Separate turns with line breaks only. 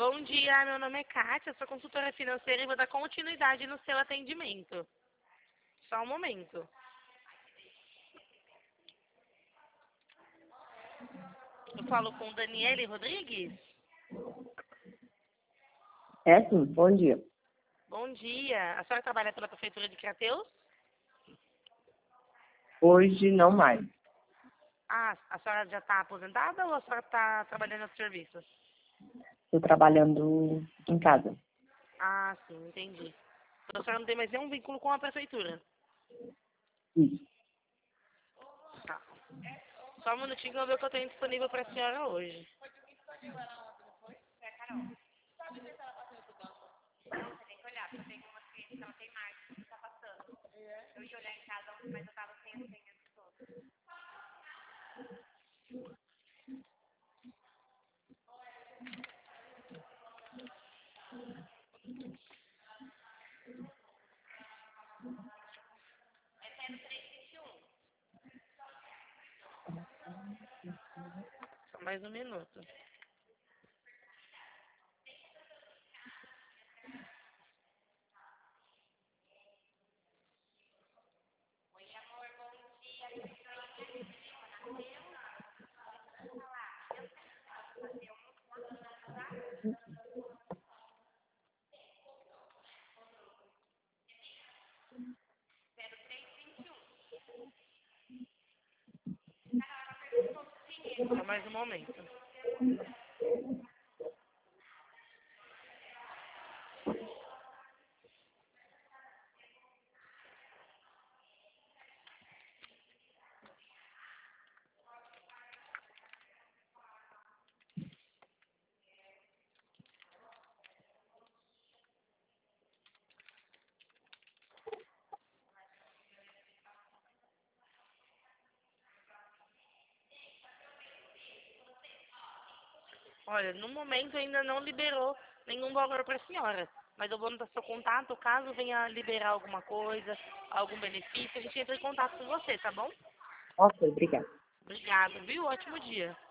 Bom dia, meu nome é Kátia, sou consultora financeira e vou dar continuidade no seu atendimento. Só um momento. Eu falo com Daniele Rodrigues?
É sim, bom dia.
Bom dia. A senhora trabalha pela Prefeitura de Crateús?
Hoje não mais.
Ah, a senhora já está aposentada ou a senhora está trabalhando nos serviços?
Estou trabalhando em casa.
Ah, sim, entendi. Então a senhora não tem mais nenhum vínculo com a Prefeitura?
Isso.
Tá. Só um minutinho que eu vou ver o que eu tenho disponível para a senhora hoje. Só mais um minuto. Só mais um momento. Olha, no momento ainda não liberou nenhum valor para a senhora. Mas eu vou anotar seu contato, caso venha liberar alguma coisa, algum benefício, a gente entra em contato com você, tá bom?
Ok, obrigada.
Obrigada, viu? Ótimo dia.